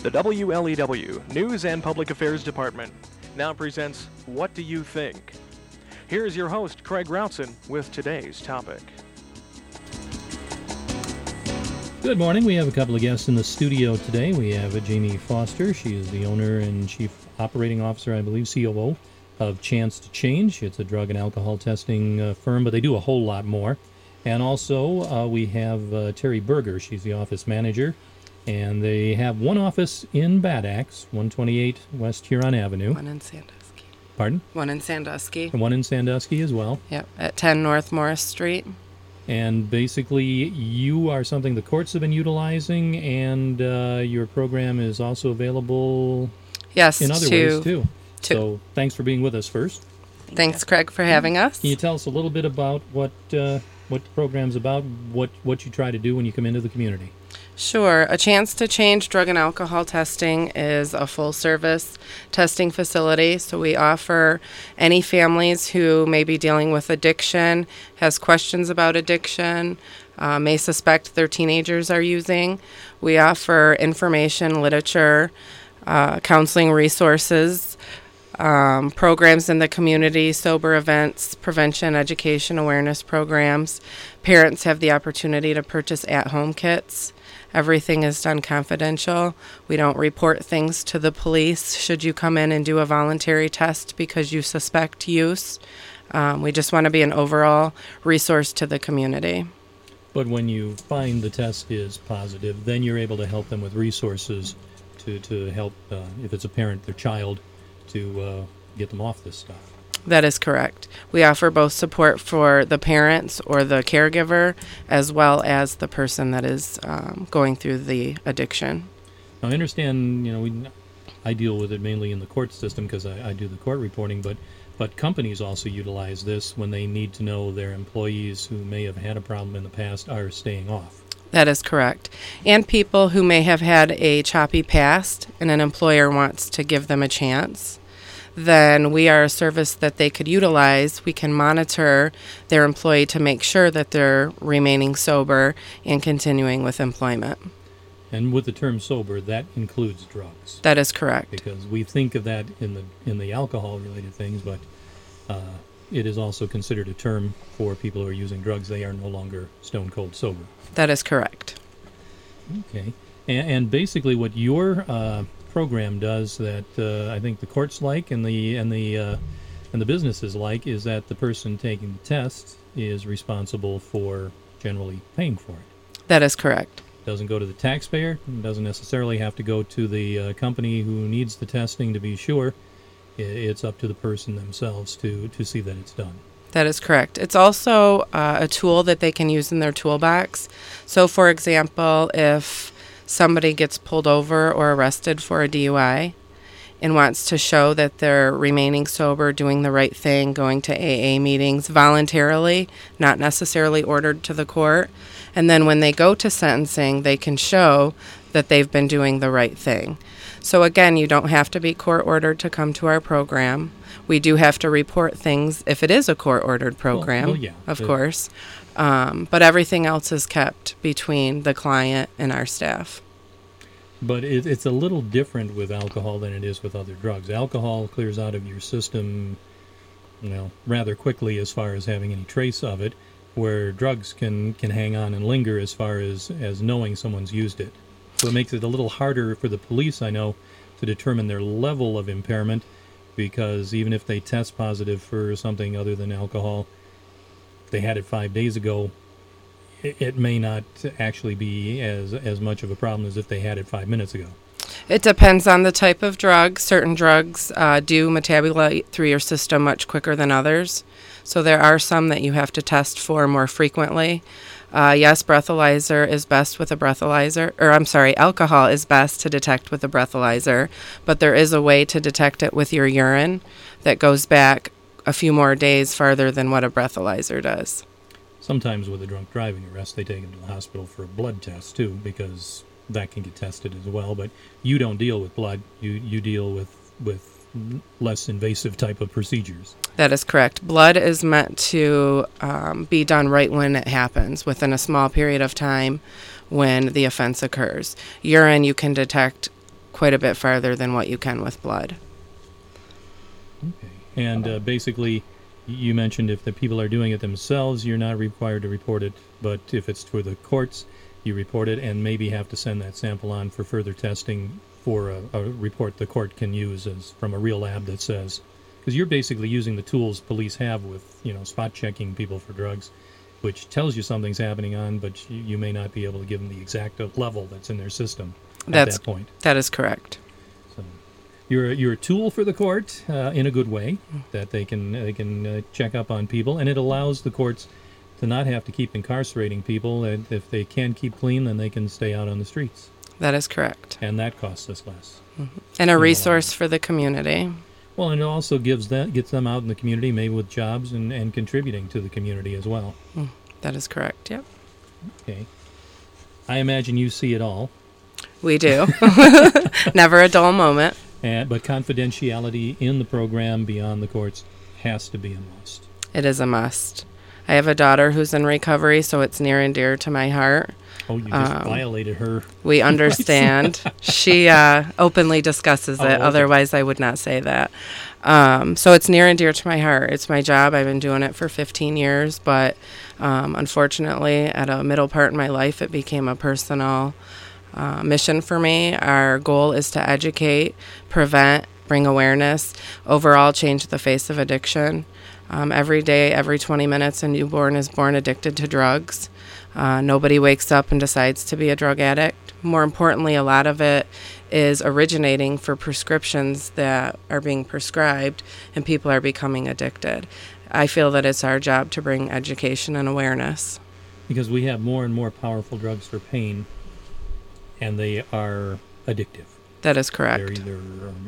The WLEW News and Public Affairs Department now presents What Do You Think? Here's your host, Craig Routson, with today's topic. Good morning. We have a couple of guests in the studio today. We have Jamie Foster. She is the owner and chief operating officer, I believe, COO of Chance to Change. It's a drug and alcohol testing firm, but they do a whole lot more. And also we have Terry Berger. She's the office manager. And they have one office in Bad Axe, 128 West Huron Avenue. One in Sandusky. Pardon? One in Sandusky. And one in Sandusky as well. Yep, at 10 North Morris Street. And basically, you are something the courts have been utilizing, and your program is also available Yes, in other ways, too. So thanks for being with us first. Thanks, Craig, for having us. Can you tell us a little bit about what the program's about, what you try to do when you come into the community? Sure. A Chance to Change drug and alcohol testing is a full-service testing facility. So we offer any families who may be dealing with addiction, has questions about addiction, may suspect their teenagers are using. We offer information, literature, counseling resources, programs in the community, sober events, prevention, education, awareness programs. Parents have the opportunity to purchase at-home kits. Everything is done confidential. We don't report things to the police should you come in and do a voluntary test because you suspect use. We just want to be an overall resource to the community. But when you find the test is positive, then you're able to help them with resources to help, if it's a parent, their child, to get them off this stuff. That is correct. We offer both support for the parents or the caregiver as well as the person that is going through the addiction. Now, I understand, I deal with it mainly in the court system because I do the court reporting, but companies also utilize this when they need to know their employees who may have had a problem in the past are staying off. That is correct. And people who may have had a choppy past and an employer wants to give them a chance, then we are a service that they could utilize. We can monitor their employee to make sure that they're remaining sober and continuing with employment. And with the term sober, that includes drugs. That is correct. Because we think of that in the alcohol-related things, but it is also considered a term for people who are using drugs. They are no longer stone cold sober. That is correct. Okay. And basically what your program does that I think the courts like and the businesses like is that the person taking the test is responsible for generally paying for it. That is correct. Doesn't go to the taxpayer. Doesn't necessarily have to go to the company who needs the testing to be sure. It's up to the person themselves to see that it's done. That is correct. It's also a tool that they can use in their toolbox. So, for example, if somebody gets pulled over or arrested for a DUI and wants to show that they're remaining sober, doing the right thing, going to AA meetings voluntarily, not necessarily ordered to the court, and then when they go to sentencing, they can show that they've been doing the right thing. So again, you don't have to be court-ordered to come to our program. We do have to report things if it is a court-ordered program, well, yeah, of course. But everything else is kept between the client and our staff. But it's a little different with alcohol than it is with other drugs. Alcohol clears out of your system, rather quickly as far as having any trace of it, where drugs can hang on and linger as far as knowing someone's used it. So it makes it a little harder for the police, I know, to determine their level of impairment, because even if they test positive for something other than alcohol, they had it 5 days ago, it may not actually be as much of a problem as if they had it 5 minutes ago. It depends on the type of drug. Certain drugs do metabolite through your system much quicker than others. So there are some that you have to test for more frequently. Yes, breathalyzer is best with a breathalyzer, alcohol is best to detect with a breathalyzer, but there is a way to detect it with your urine that goes back a few more days farther than what a breathalyzer does. Sometimes with a drunk driving arrest, they take them to the hospital for a blood test, too, because that can get tested as well. But you don't deal with blood. You deal with less invasive type of procedures. That is correct. Blood is meant to be done right when it happens, within a small period of time when the offense occurs. Urine you can detect quite a bit farther than what you can with blood. Okay. And basically, you mentioned if the people are doing it themselves, you're not required to report it. But if it's for the courts, you report it and maybe have to send that sample on for further testing for a report the court can use as from a real lab that says, because you're basically using the tools police have with, spot checking people for drugs, which tells you something's happening on, but you may not be able to give them the exact level that's in their system at that point. That is correct. So you're a tool for the court in a good way, that they can check up on people, and it allows the courts to not have to keep incarcerating people. If they can keep clean, then they can stay out on the streets. That is correct. And that costs us less. Mm-hmm. And a resource for the community. Well, and it also gets them out in the community, maybe with jobs and contributing to the community as well. That is correct, yep. Okay. I imagine you see it all. We do. Never a dull moment. But confidentiality in the program beyond the courts has to be a must. It is a must. I have a daughter who's in recovery, so it's near and dear to my heart. Oh, you just violated her. We understand. She openly discusses it. Okay. Otherwise, I would not say that. So it's near and dear to my heart. It's my job. I've been doing it for 15 years. But unfortunately, at a middle part in my life, it became a personal mission for me. Our goal is to educate, prevent, bring awareness, overall change the face of addiction. Every day, every 20 minutes, a newborn is born addicted to drugs. Nobody wakes up and decides to be a drug addict. More importantly, a lot of it is originating for prescriptions that are being prescribed, and people are becoming addicted. I feel that it's our job to bring education and awareness. Because we have more and more powerful drugs for pain, and they are addictive. That is correct. They're either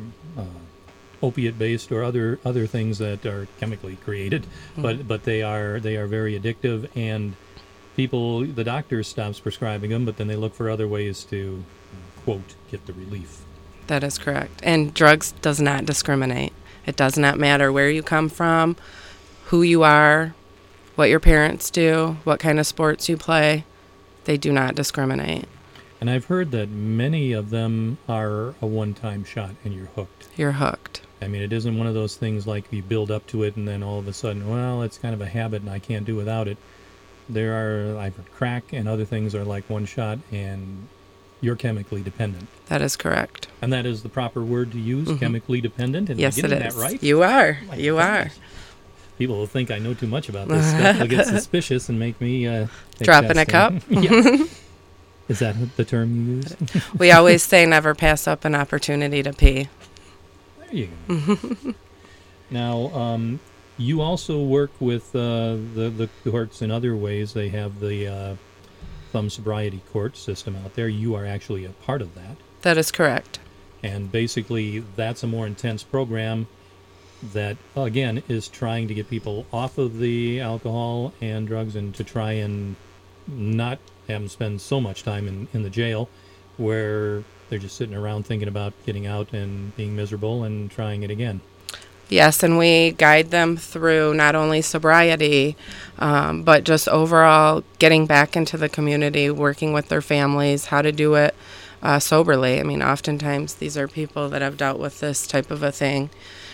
opiate-based or other things that are chemically created, but they are very addictive, and the doctor stops prescribing them, but then they look for other ways to, quote, get the relief. That is correct. And drugs does not discriminate. It does not matter where you come from, who you are, what your parents do, what kind of sports you play. They do not discriminate. And I've heard that many of them are a one-time shot and you're hooked. You're hooked. I mean, it isn't one of those things like you build up to it and then all of a sudden, well, it's kind of a habit and I can't do without it. I've heard crack and other things are like one shot and you're chemically dependent. That is correct. And that is the proper word to use, chemically dependent? Am yes, I getting it is. That right? You are. You are. People will think I know too much about this stuff. They'll get suspicious and make me drop in a cup. Yeah. Is that the term you use? We always say never pass up an opportunity to pee. There you go. Now, you also work with the courts in other ways. They have the thumb sobriety court system out there. You are actually a part of that. That is correct. And basically, that's a more intense program that, again, is trying to get people off of the alcohol and drugs and to try and not have them spend so much time in the jail where they're just sitting around thinking about getting out and being miserable and trying it again. Yes, and we guide them through not only sobriety, but just overall getting back into the community, working with their families, how to do it soberly. I mean, oftentimes these are people that have dealt with this type of a thing,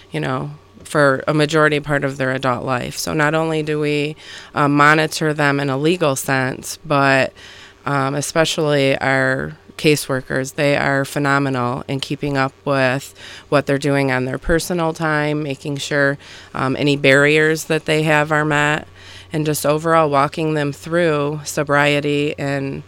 for a majority part of their adult life. So not only do we monitor them in a legal sense, but especially our caseworkers, they are phenomenal in keeping up with what they're doing on their personal time, making sure any barriers that they have are met, and just overall walking them through sobriety and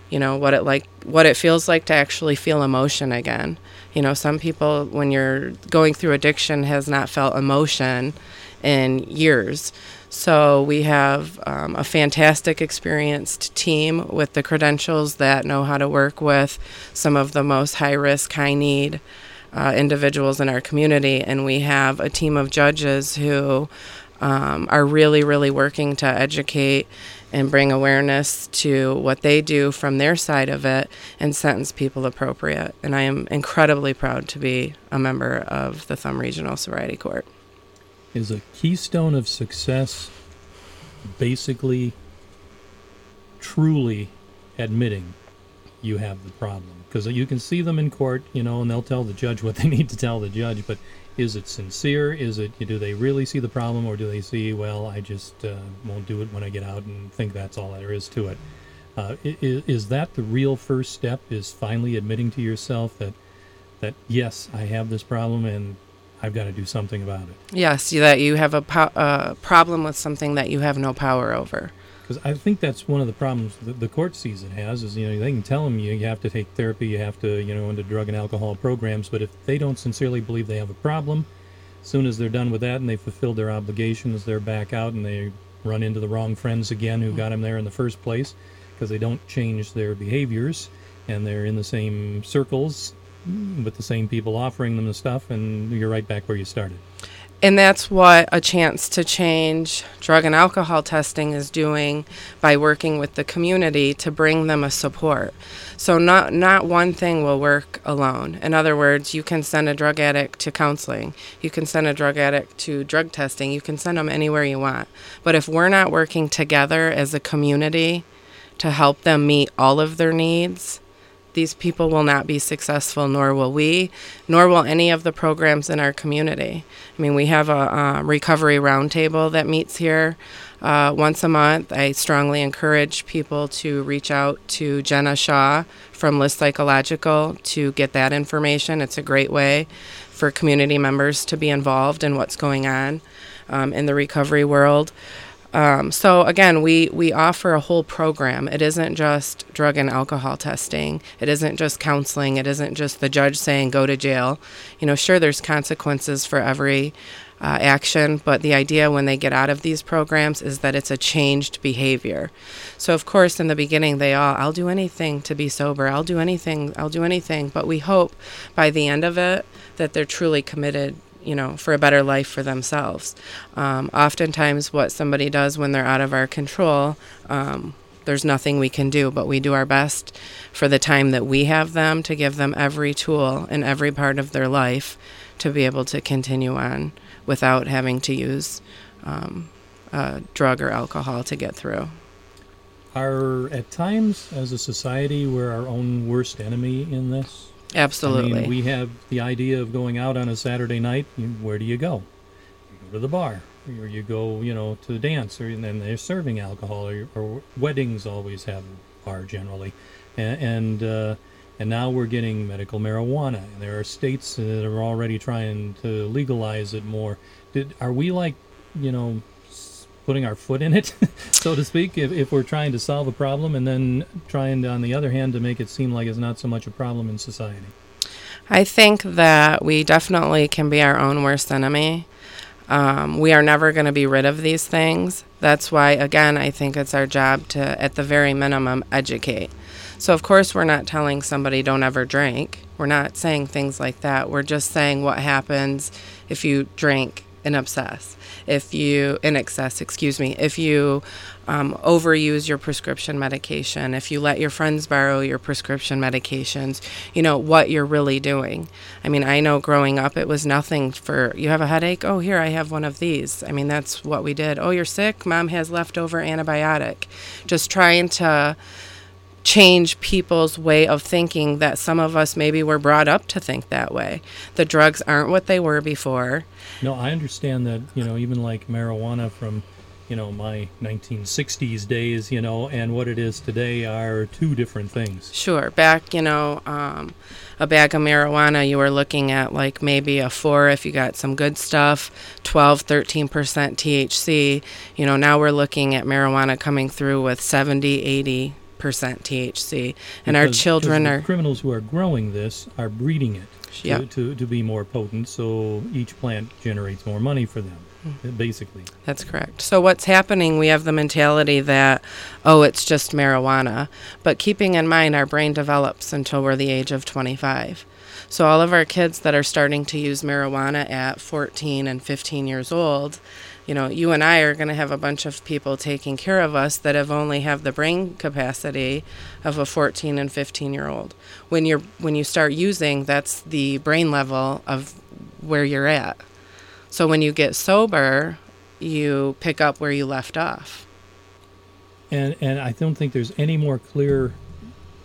what it feels like to actually feel emotion again. Some people, when you're going through addiction, has not felt emotion in years. So we have a fantastic experienced team with the credentials that know how to work with some of the most high-risk, high-need individuals in our community. And we have a team of judges who are really, really working to educate and bring awareness to what they do from their side of it and sentence people appropriate. And I am incredibly proud to be a member of the Thumb Regional Sobriety Court. Is a keystone of success basically truly admitting you have the problem. Because you can see them in court, and they'll tell the judge what they need to tell the judge, but is it sincere? Do they really see the problem, or do they see, well, I just won't do it when I get out and think that's all there is to it? Is that the real first step, is finally admitting to yourself that yes, I have this problem and I've got to do something about it? Yes, that you have a problem with something that you have no power over. Because I think that's one of the problems the court sees it has, is, they can tell them you have to take therapy, you have to, into drug and alcohol programs, but if they don't sincerely believe they have a problem, as soon as they're done with that and they've fulfilled their obligations, they're back out and they run into the wrong friends again who got them there in the first place, because they don't change their behaviors, and they're in the same circles with the same people offering them the stuff, and you're right back where you started. And that's what A Chance to Change drug and alcohol testing is doing by working with the community to bring them a support. So not one thing will work alone. In other words, you can send a drug addict to counseling. You can send a drug addict to drug testing. You can send them anywhere you want. But if we're not working together as a community to help them meet all of their needs, these people will not be successful, nor will we, nor will any of the programs in our community. I mean, we have a recovery roundtable that meets here once a month. I strongly encourage people to reach out to Jenna Shaw from List Psychological to get that information. It's a great way for community members to be involved in what's going on in the recovery world. So again, we offer a whole program. It isn't just drug and alcohol testing. It isn't just counseling. It isn't just the judge saying go to jail. Sure, there's consequences for every action, but the idea when they get out of these programs is that it's a changed behavior. So of course, in the beginning, I'll do anything to be sober. I'll do anything. But we hope by the end of it that they're truly committed for a better life for themselves. Oftentimes what somebody does when they're out of our control, there's nothing we can do, but we do our best for the time that we have them to give them every tool in every part of their life to be able to continue on without having to use drug or alcohol to get through. Are at times as a society we're our own worst enemy in this? Absolutely. I mean, we have the idea of going out on a Saturday night. Where do you go? You go to the bar, or you go, to the dance, and then they're serving alcohol, or weddings always have a bar generally, and now we're getting medical marijuana. And there are states that are already trying to legalize it more. Are we putting our foot in it, so to speak, if we're trying to solve a problem and then trying, on the other hand, to make it seem like it's not so much a problem in society? I think that we definitely can be our own worst enemy. We are never going to be rid of these things. That's why, again, I think it's our job to, at the very minimum, educate. So, of course, we're not telling somebody don't ever drink. We're not saying things like that. We're just saying what happens if you drink and obsess. If you overuse your prescription medication, if you let your friends borrow your prescription medications, what you're really doing. I mean, I know growing up it was nothing for, you have a headache? Oh, here, I have one of these. I mean, that's what we did. Oh, you're sick? Mom has leftover antibiotic. Just trying to change people's way of thinking that some of us maybe were brought up to think that way. The drugs aren't what they were before. No, I understand that, even like marijuana from, my 1960s days, and what it is today are two different things. Sure. Back, a bag of marijuana, you were looking at like maybe a 4 if you got some good stuff, 12, 13% THC. Now we're looking at marijuana coming through with 70, 80% THC, and our children the criminals who are growing this are breeding it to be more potent, so each plant generates more money for them, basically. That's correct. So what's happening, we have the mentality that, it's just marijuana, but keeping in mind our brain develops until we're the age of 25. So all of our kids that are starting to use marijuana at 14 and 15 years old, you and I are going to have a bunch of people taking care of us that have the brain capacity of a 14 and 15-year-old. When you start using, that's the brain level of where you're at. So when you get sober, you pick up where you left off. And I don't think there's any more clear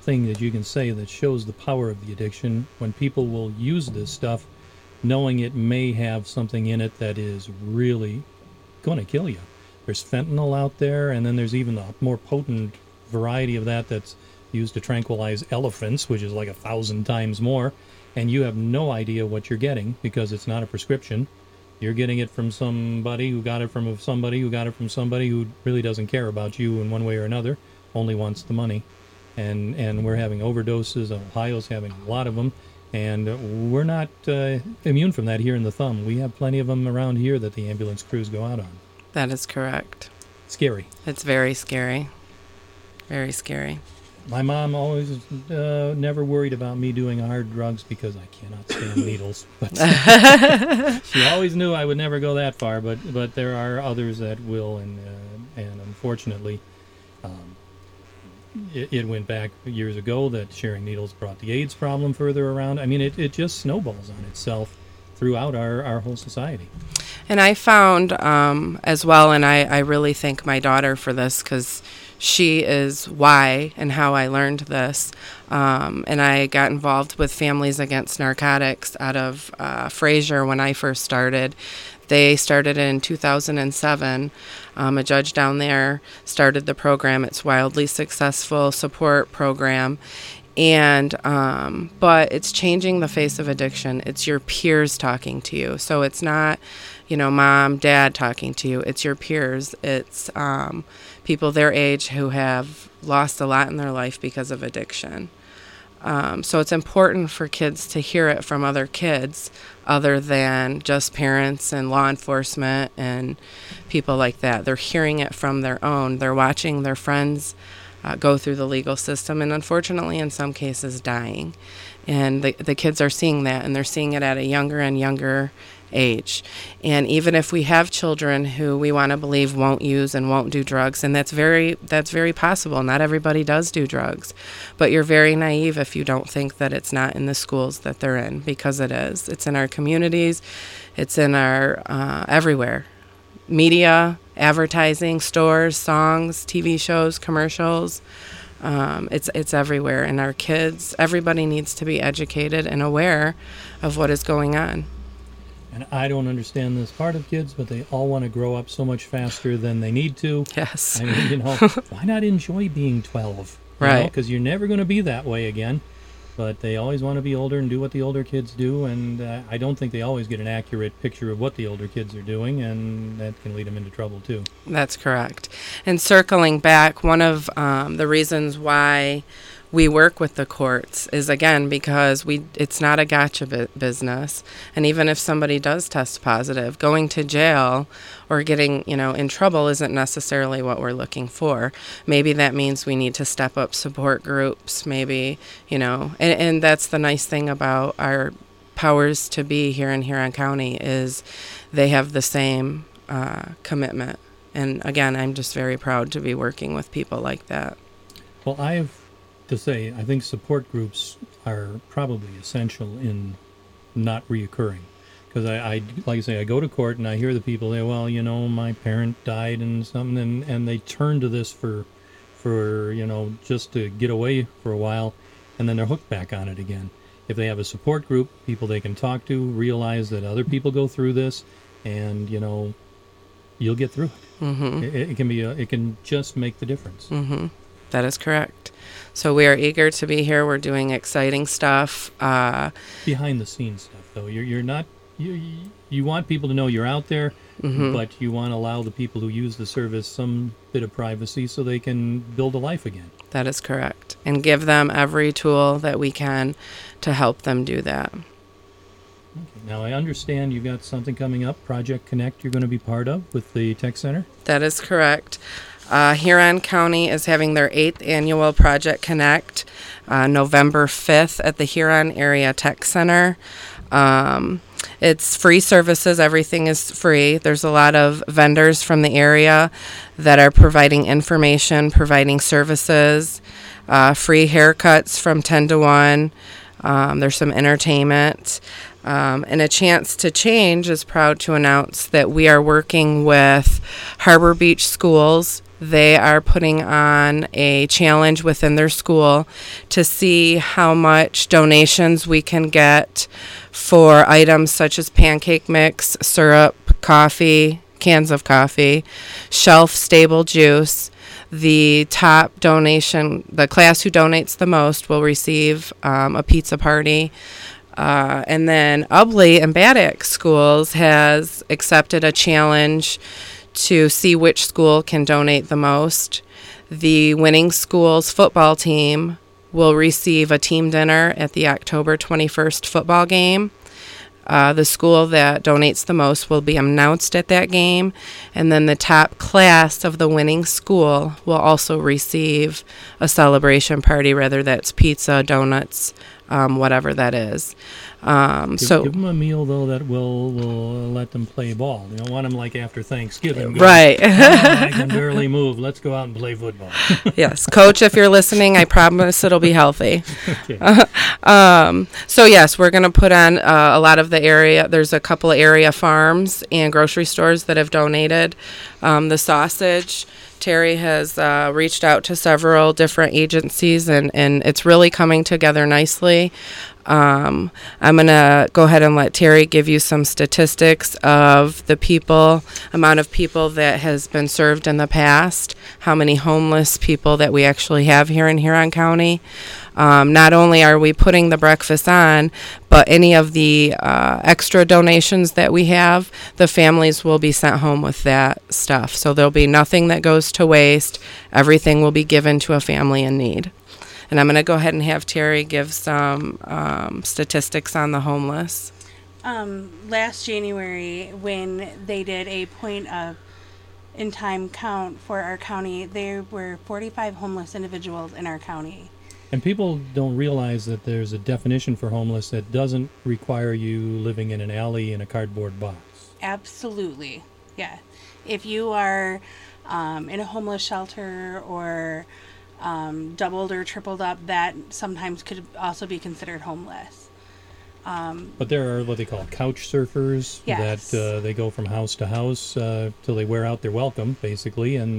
thing that you can say that shows the power of the addiction when people will use this stuff knowing it may have something in it that is really going to kill you. There's fentanyl out there, and then there's even a more potent variety of that that's used to tranquilize elephants, which is like 1,000 times more, and you have no idea what you're getting because it's not a prescription. You're getting it from somebody who got it from somebody who got it from somebody who really doesn't care about you in one way or another, only wants the money. And we're having overdoses. Ohio's having a lot of them, and we're not immune from that here in the Thumb. We have plenty of them around here that the ambulance crews go out on. That is correct. Scary. It's very scary. Very scary. My mom always never worried about me doing hard drugs because I cannot stand needles. But she always knew I would never go that far. But there are others that will, and unfortunately, it went back years ago that sharing needles brought the AIDS problem further around. I mean, it just snowballs on itself throughout our whole society. And I found as well, and I really thank my daughter for this because she is why and how I learned this. And I got involved with Families Against Narcotics out of Fraser when I first started. They started in 2007. A judge down there started the program. It's wildly successful support program. And but it's changing the face of addiction. It's your peers talking to you. So it's not, mom, dad talking to you. It's your peers. It's people their age who have lost a lot in their life because of addiction. So it's important for kids to hear it from other kids other than just parents and law enforcement and people like that. They're hearing it from their own. They're watching their friends go through the legal system and unfortunately in some cases dying. And the kids are seeing that, and they're seeing it at a younger and younger age. And even if we have children who we want to believe won't use and won't do drugs, and that's very possible. Not everybody does do drugs, but you're very naive if you don't think that it's not in the schools that they're in, because it is. It's in our communities. It's in our everywhere. Media, advertising, stores, songs, TV shows, commercials. It's everywhere. And our kids, everybody needs to be educated and aware of what is going on. And I don't understand this part of kids, but they all want to grow up so much faster than they need to. Yes. I mean, why not enjoy being 12? Right. Because you're never going to be that way again. But they always want to be older and do what the older kids do, and I don't think they always get an accurate picture of what the older kids are doing, and that can lead them into trouble too. That's correct. And circling back, one of the reasons why we work with the courts is, again, because it's not a gotcha business. And even if somebody does test positive, going to jail or getting, in trouble isn't necessarily what we're looking for. Maybe that means we need to step up support groups, maybe, and that's the nice thing about our powers to be here in Huron County is they have the same commitment. And again, I'm just very proud to be working with people like that. Well, I have to say, I think support groups are probably essential in not reoccurring. Because I like I say, I go to court and I hear the people say, well, my parent died and something, and they turn to this for just to get away for a while, and then they're hooked back on it again. If they have a support group, people they can talk to, realize that other people go through this, and, you'll get through it. Mm-hmm. It can just make the difference. Mm-hmm. That is correct. So we are eager to be here. We're doing exciting stuff. Behind the scenes stuff, though. You're not. You want people to know you're out there, mm-hmm. but you want to allow the people who use the service some bit of privacy so they can build a life again. That is correct. And give them every tool that we can to help them do that. Okay. Now, I understand you've got something coming up, Project Connect, you're going to be part of with the Tech Center? That is correct. Huron County is having their 8th annual Project Connect, November 5th at the Huron Area Tech Center. It's free services. Everything is free. There's a lot of vendors from the area that are providing information, providing services, free haircuts from 10 to 1. There's some entertainment. And A Chance to Change is proud to announce that we are working with Harbor Beach Schools they are putting on a challenge within their school to see how much donations we can get for items such as pancake mix, syrup, coffee, cans of coffee, shelf-stable juice. The top donation, the class who donates the most, will receive a pizza party. And then Ubley and Bad Axe schools has accepted a challenge to see which school can donate the most. The winning school's football team will receive a team dinner at the October 21st football game. The school that donates the most will be announced at that game, and then the top class of the winning school will also receive a celebration party, whether that's pizza, donuts, whatever that is. Give them a meal, though, that will let them play ball. You don't want them like after Thanksgiving. Right. I can barely move. Let's go out and play football. Yes. Coach, if you're listening, I promise it'll be healthy. Okay. So, yes, we're going to put on a lot of the area. There's a couple of area farms and grocery stores that have donated the sausage. Terry has reached out to several different agencies, and it's really coming together nicely. I'm going to go ahead and let Terry give you some statistics of the amount of people that has been served in the past, how many homeless people that we actually have here in Huron County. Not only are we putting the breakfast on, but any of the extra donations that we have, the families will be sent home with that stuff. So there'll be nothing that goes to waste. Everything will be given to a family in need. And I'm going to go ahead and have Terry give some statistics on the homeless. Last January, when they did a point-in-time count for our county, there were 45 homeless individuals in our county. And people don't realize that there's a definition for homeless that doesn't require you living in an alley in a cardboard box. Absolutely, yeah. If you are in a homeless shelter or doubled or tripled up, that sometimes could also be considered homeless. But there are what they call couch surfers. Yes. That they go from house to house till they wear out their welcome, basically, and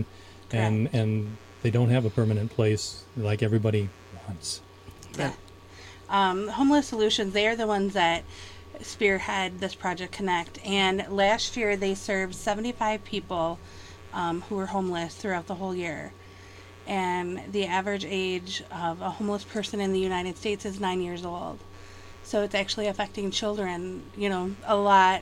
they don't have a permanent place like everybody wants. Yeah. Homeless Solutions, they are the ones that spearhead this Project Connect, and last year they served 75 people who were homeless throughout the whole year. And the average age of a homeless person in the United States is 9 years old. So it's actually affecting children, a lot,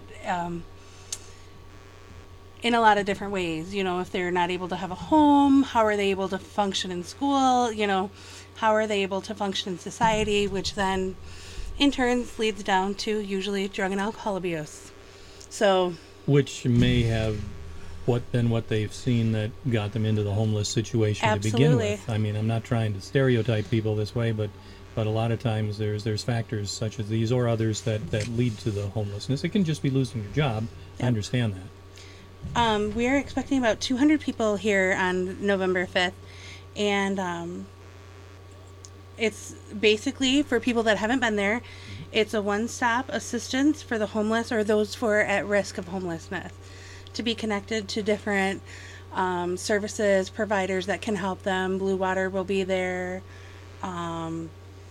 in a lot of different ways. If they're not able to have a home, how are they able to function in school? How are they able to function in society, which then in turn leads down to usually drug and alcohol abuse. So, which may have what they've seen that got them into the homeless situation absolutely. To begin with. I mean, I'm not trying to stereotype people this way, but a lot of times there's factors such as these or others that lead to the homelessness. It can just be losing your job. Yep. I understand that. We are expecting about 200 people here on November 5th, and it's basically, for people that haven't been there, it's a one-stop assistance for the homeless or those who are at risk of homelessness, to be connected to different services, providers that can help them. Blue Water will be there. And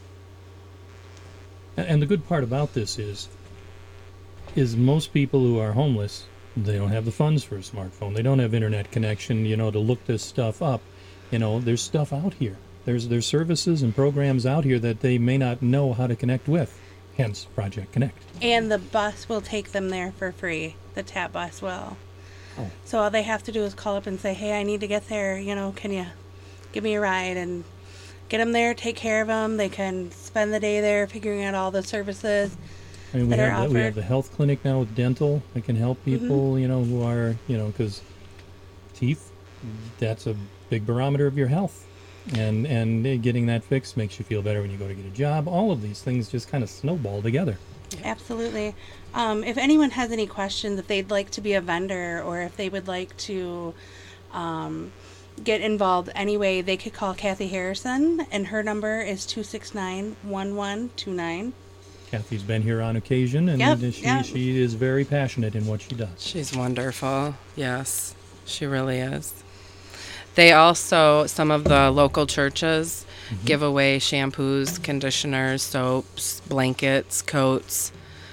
the good part about this is most people who are homeless, they don't have the funds for a smartphone. They don't have internet connection, to look this stuff up. There's stuff out here. There's services and programs out here that they may not know how to connect with. Hence, Project Connect. And the bus will take them there for free. The TAP bus will. Oh. So all they have to do is call up and say, hey, I need to get there. Can you give me a ride? And get them there, take care of them. They can spend the day there figuring out all the services that are offered. We have the health clinic now with dental that can help people, who are, because teeth, that's a big barometer of your health. And getting that fixed makes you feel better when you go to get a job. All of these things just kind of snowball together. Absolutely. If anyone has any questions, if they'd like to be a vendor or if they would like to get involved anyway, they could call Kathy Harrison, and her number is 269-1129. Kathy's been here on occasion, and she is very passionate in what she does. She's wonderful. Yes, she really is. They also, some of the local churches give away shampoos, conditioners, soaps, blankets, coats.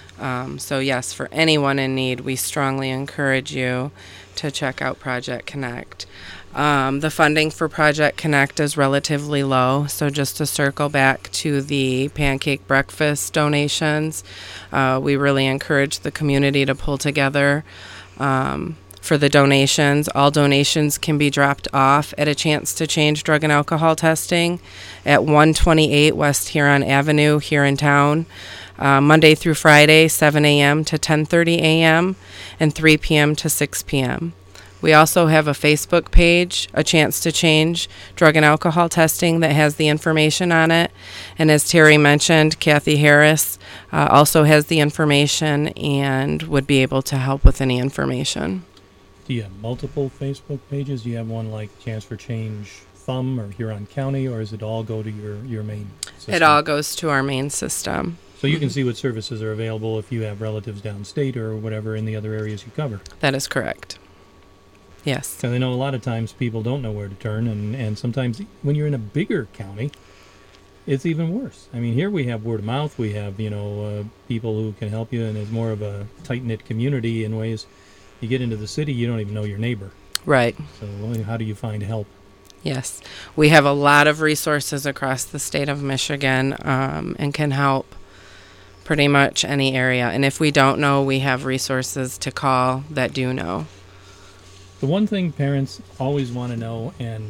So yes, for anyone in need, we strongly encourage you to check out Project Connect. The funding for Project Connect is relatively low, so just to circle back to the pancake breakfast donations, we really encourage the community to pull together for the donations. All donations can be dropped off at A Chance to Change drug and alcohol testing at 128 West Huron Avenue here in town, Monday through Friday, 7 a.m. to 10:30 a.m. and 3 p.m. to 6 p.m. We also have a Facebook page, A Chance to Change drug and alcohol testing, that has the information on it. And as Terry mentioned, Kathy Harris also has the information and would be able to help with any information. Do you have multiple Facebook pages? Do you have one like Chance for Change Thumb or Huron County, or does it all go to your main system? It all goes to our main system. So you can see what services are available if you have relatives downstate or whatever in the other areas you cover. That is correct. Yes. Because I know a lot of times people don't know where to turn, and sometimes when you're in a bigger county, it's even worse. I mean, here we have word of mouth. We have, people who can help you, and it's more of a tight-knit community in ways. You get into the city, you don't even know your neighbor. Right. So how do you find help? Yes. We have a lot of resources across the state of Michigan and can help pretty much any area. And if we don't know, we have resources to call that do know. The one thing parents always want to know, and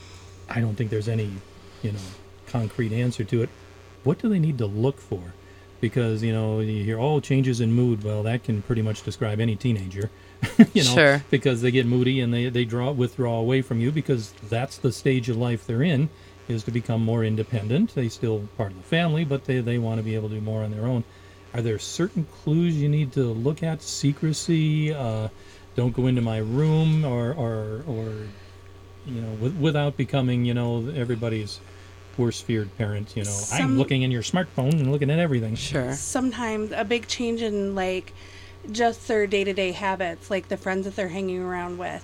I don't think there's any, concrete answer to it, what do they need to look for? Because, you hear, changes in mood. Well, that can pretty much describe any teenager, Sure. Because they get moody and they withdraw away from you because that's the stage of life they're in, is to become more independent. They still part of the family, but they want to be able to do more on their own. Are there certain clues you need to look at? Secrecy, don't go into my room, or without becoming, everybody's worst feared parent. I'm looking in your smartphone and looking at everything. Sure. Sometimes a big change in just their day-to-day habits, like the friends that they're hanging around with.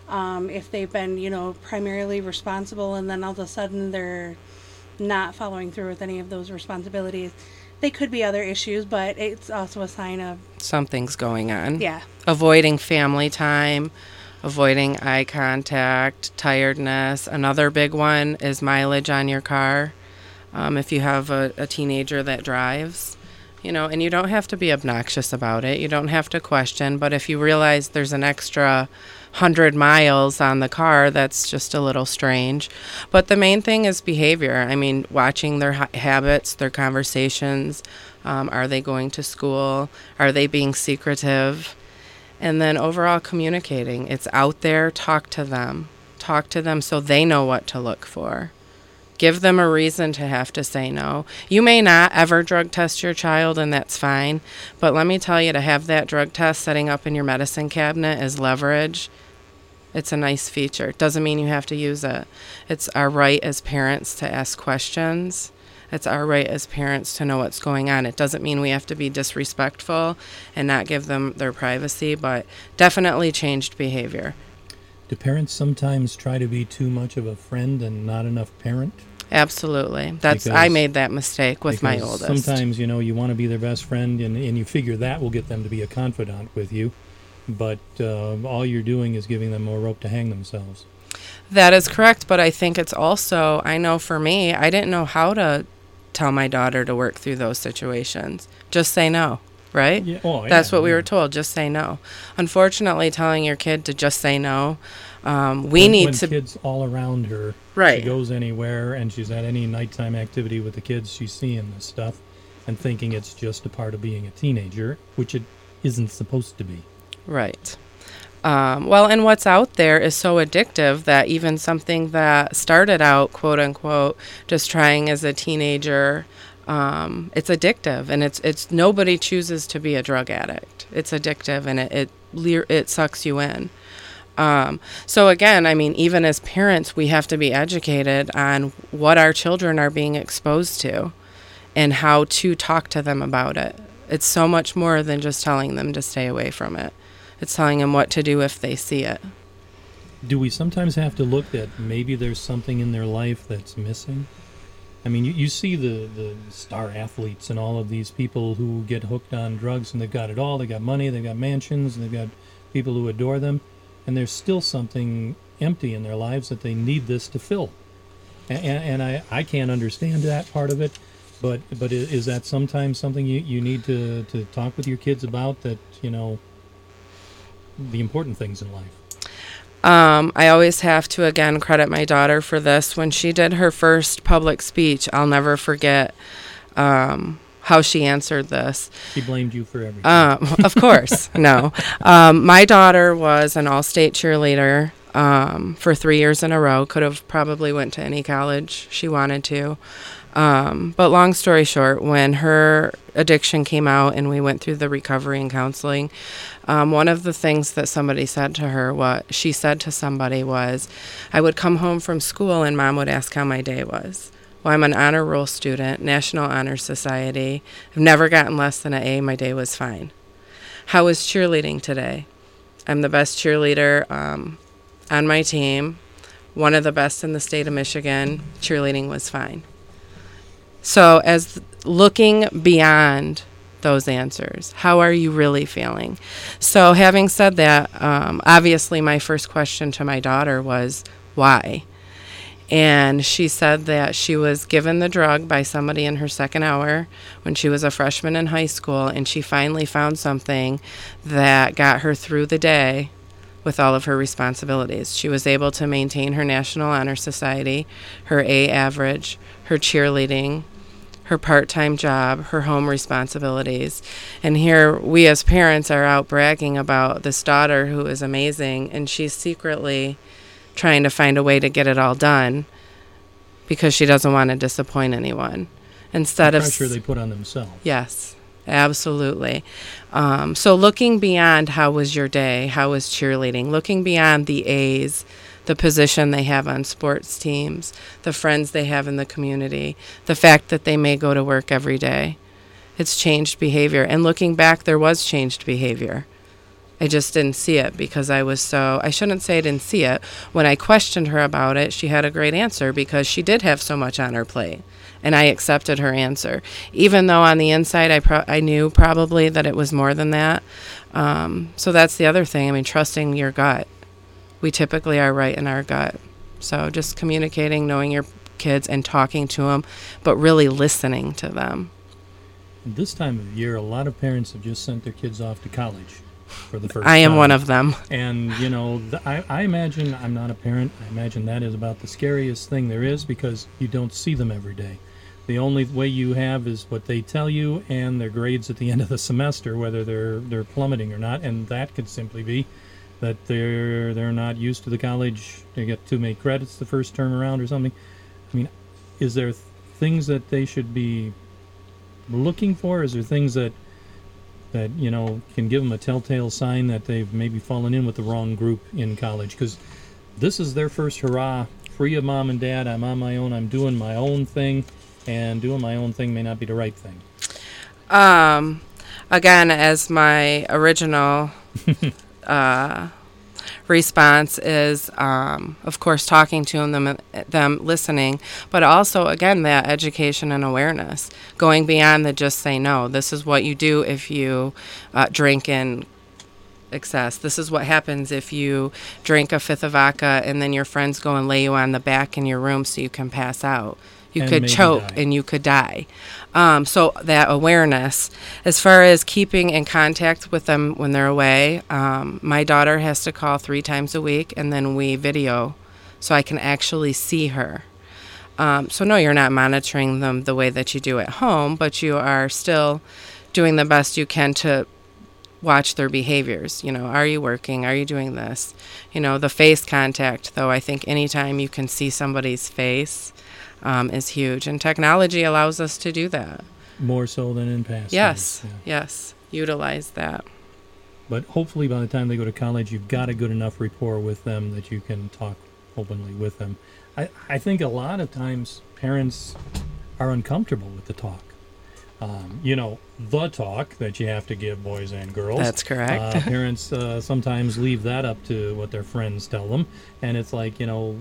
If they've been, primarily responsible, and then all of a sudden they're not following through with any of those responsibilities. They could be other issues, but it's also a sign of something's going on. Yeah. Avoiding family time, avoiding eye contact, tiredness. Another big one is mileage on your car. If you have a teenager that drives, and you don't have to be obnoxious about it. You don't have to question, but if you realize there's an extra 100 miles on the car, that's just a little strange. But the main thing is behavior. I mean, watching their habits, their conversations. Are they going to school? Are they being secretive? And then overall communicating. It's out there. Talk to them. Talk to them so they know what to look for. Give them a reason to have to say no. You may not ever drug test your child, and that's fine. But let me tell you, to have that drug test setting up in your medicine cabinet is leverage. It's a nice feature. It doesn't mean you have to use it. It's our right as parents to ask questions. It's our right as parents to know what's going on. It doesn't mean we have to be disrespectful and not give them their privacy, but definitely changed behavior. Do parents sometimes try to be too much of a friend and not enough parent? Absolutely. I made that mistake with my oldest. Sometimes, you want to be their best friend, and you figure that will get them to be a confidant with you. But all you're doing is giving them more rope to hang themselves. That is correct, but I think it's also, I know for me, I didn't know how to tell my daughter to work through those situations. Just say no, right? Yeah. Oh, yeah. That's what we were told, just say no. Unfortunately, telling your kid to just say no, when kids all around her, right. She goes anywhere and she's at any nighttime activity with the kids, she's seeing this stuff and thinking it's just a part of being a teenager, which it isn't supposed to be. Right. And what's out there is so addictive that even something that started out, quote unquote, just trying as a teenager, it's addictive, and it's nobody chooses to be a drug addict. It's addictive, and it sucks you in. So again, I mean, even as parents, we have to be educated on what our children are being exposed to and how to talk to them about it. It's so much more than just telling them to stay away from it. It's telling them what to do if they see it. Do we sometimes have to look that maybe there's something in their life that's missing? I mean, you see the star athletes and all of these people who get hooked on drugs, and they've got it all. They've got money, they've got mansions, and they've got people who adore them, and there's still something empty in their lives that they need this to fill. And I can't understand that part of it, but is that sometimes something you need to talk with your kids about, that, you know, the important things in life? I always have to, again, credit my daughter for this. When she did her first public speech, I'll never forget how she answered this. She blamed you for everything. Of course, no. My daughter was an all-state cheerleader for 3 years in a row. Could have probably went to any college she wanted to. But long story short, when her addiction came out and we went through the recovery and counseling, one of the things that somebody said to her, what she said to somebody was, I would come home from school and Mom would ask how my day was. Well, I'm an honor roll student, National Honor Society. I've never gotten less than an A. My day was fine. How was cheerleading today? I'm the best cheerleader on my team, one of the best in the state of Michigan. Cheerleading was fine. So as looking beyond those answers, how are you really feeling? So having said that, obviously my first question to my daughter was, why? And she said that she was given the drug by somebody in her second hour when she was a freshman in high school, and she finally found something that got her through the day with all of her responsibilities. She was able to maintain her National Honor Society, her A average, her cheerleading, her part-time job, her home responsibilities. And here we as parents are out bragging about this daughter who is amazing, and she's secretly trying to find a way to get it all done because she doesn't want to disappoint anyone. Instead of pressure they put on themselves. Yes, absolutely. So looking beyond how was your day, how was cheerleading, looking beyond the A's, the position they have on sports teams, the friends they have in the community, the fact that they may go to work every day. It's changed behavior. And looking back, there was changed behavior. I just didn't see it because I shouldn't say I didn't see it. When I questioned her about it, she had a great answer because she did have so much on her plate. And I accepted her answer. Even though on the inside I knew probably that it was more than that. So that's the other thing. I mean, trusting your gut. We typically are right in our gut. So just communicating, knowing your kids and talking to them, but really listening to them. This time of year, a lot of parents have just sent their kids off to college for the first I am time. one of them. And, you know, I imagine, I'm not a parent, I imagine that is about the scariest thing there is because you don't see them every day. The only way you have is what they tell you and their grades at the end of the semester, whether they're plummeting or not, and that could simply be that they're not used to the college. They get too many credits the first term around or something. I mean, is there things that they should be looking for? Is there things that you know can give them a telltale sign that they've maybe fallen in with the wrong group in college? Because this is their first hurrah, free of mom and dad. I'm on my own. I'm doing my own thing, and doing my own thing may not be the right thing. Again, as my original response is, of course, talking to them listening, but also, again, that education and awareness, going beyond the just say no. This is what you do if you drink in excess. This is what happens if you drink a fifth of vodka and then your friends go and lay you on the back in your room so you can pass out. You could choke and you could die. So that awareness, as far as keeping in contact with them when they're away, my daughter has to call 3 times a week, and then we video so I can actually see her. So no, you're not monitoring them the way that you do at home, but you are still doing the best you can to watch their behaviors. You know, are you working? Are you doing this? You know, the face contact, though, I think anytime you can see somebody's face is huge. And technology allows us to do that. More so than in past Yes, years. yes. Utilize that. But hopefully by the time they go to college, you've got a good enough rapport with them that you can talk openly with them. I think a lot of times parents are uncomfortable with the talk. The talk that you have to give boys and girls. That's correct. Parents sometimes leave that up to what their friends tell them, and it's like,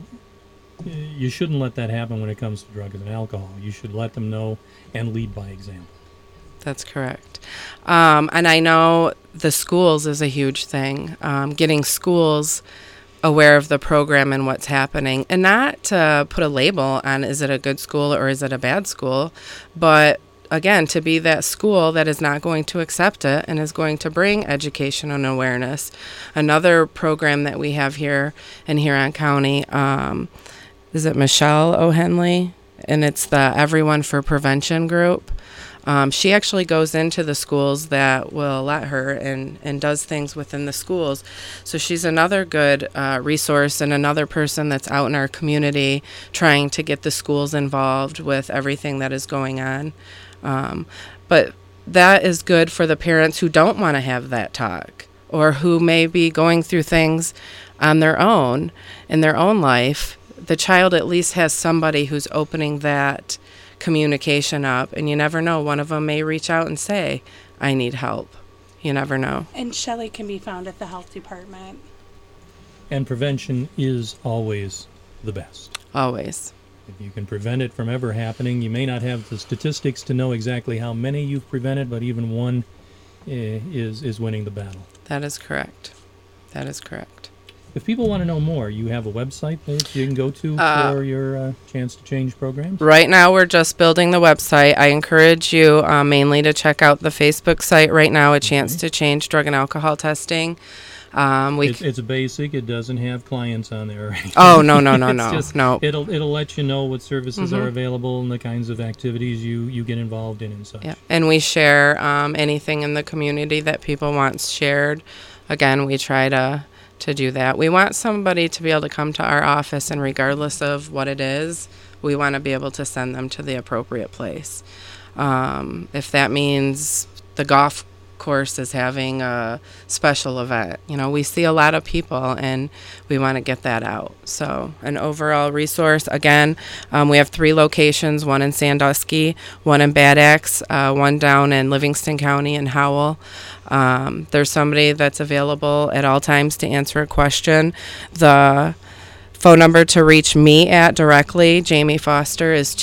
you shouldn't let that happen when it comes to drugs and alcohol. You should let them know and lead by example. That's correct. And I know the schools is a huge thing. Getting schools aware of the program and what's happening, and not to put a label on is it a good school or is it a bad school, but again, to be that school that is not going to accept it and is going to bring education and awareness. Another program that we have here in Huron County, is it Michelle O'Henley? And it's the Everyone for Prevention group. She actually goes into the schools that will let her and does things within the schools. So she's another good resource and another person that's out in our community trying to get the schools involved with everything that is going on. But that is good for the parents who don't want to have that talk or who may be going through things on their own in their own life. The child at least has somebody who's opening that communication up, and you never know. One of them may reach out and say, I need help. You never know. And Shelley can be found at the health department. And prevention is always the best. Always. If you can prevent it from ever happening, you may not have the statistics to know exactly how many you've prevented, but even one is winning the battle. That is correct. That is correct. If people want to know more, you have a website that you can go to for your Chance to Change programs? Right now, we're just building the website. I encourage you mainly to check out the Facebook site right now, A Chance to Change Drug and Alcohol Testing. It's basic. It doesn't have clients on there or anything. Oh, no. No. It'll let you know what services are available and the kinds of activities you get involved in and such. Yeah. And we share anything in the community that people want shared. Again, we try to do that. We want somebody to be able to come to our office, and regardless of what it is, we want to be able to send them to the appropriate place. If that means the golf course is having a special event, we see a lot of people and we want to get that out. So an overall resource, again, we have 3 locations, one in Sandusky, one in Bad Axe, one down in Livingston County in Howell. There's somebody that's available at all times to answer a question. The phone number to reach me at directly, Jamie Foster, is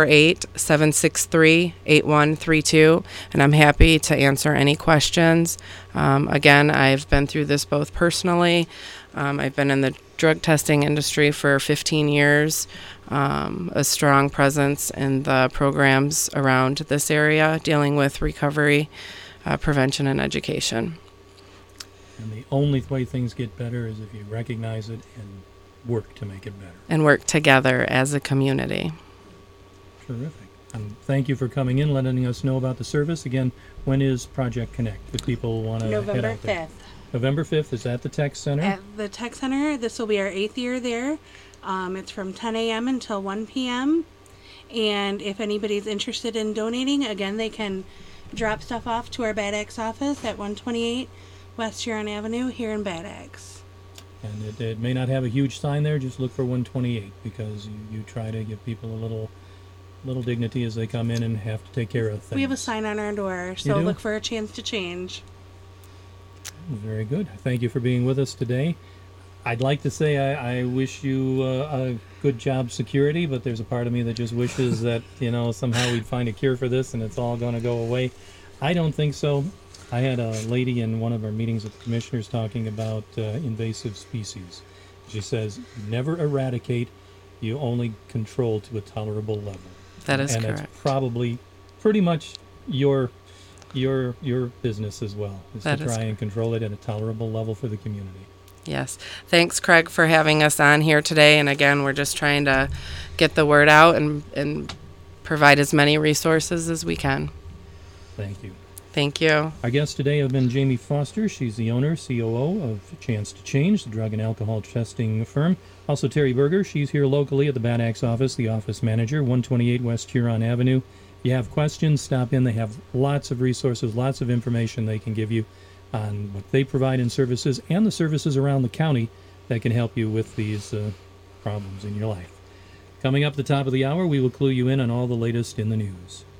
248-763-8132, and I'm happy to answer any questions. Again, I've been through this both personally. I've been in the drug testing industry for 15 years, a strong presence in the programs around this area, dealing with recovery, prevention, and education. And the only way things get better is if you recognize it and work to make it better. And work together as a community. Terrific. And thank you for coming in, letting us know about the service. Again, when is Project Connect? If people want to head out there. November 5th. Is at the Tech Center? At the Tech Center. This will be our 8th year there. It's from 10 a.m. until 1 p.m. And if anybody's interested in donating, again, they can drop stuff off to our Bad Axe office at 128 West Huron Avenue here in Bad Axe. And it may not have a huge sign there. Just look for 128 because you try to give people a little dignity as they come in and have to take care of things. We have a sign on our door, so look for A Chance to Change. Very good. Thank you for being with us today. I'd like to say I wish you a good job security, but there's a part of me that just wishes that somehow we'd find a cure for this and it's all going to go away. I don't think so. I had a lady in one of our meetings with the commissioners talking about invasive species. She says, never eradicate, you only control to a tolerable level. That is correct. And that's probably pretty much your business as well, is to try and control it at a tolerable level for the community. Yes. Thanks, Craig, for having us on here today. And again, we're just trying to get the word out and provide as many resources as we can. Thank you. Thank you. Our guests today have been Jamie Foster. She's the owner, COO of Chance to Change, the drug and alcohol testing firm. Also Terry Berger. She's here locally at the Bad Axe office, the office manager, 128 West Huron Avenue. If you have questions, stop in. They have lots of resources, lots of information they can give you on what they provide in services and the services around the county that can help you with these problems in your life. Coming up at the top of the hour, we will clue you in on all the latest in the news.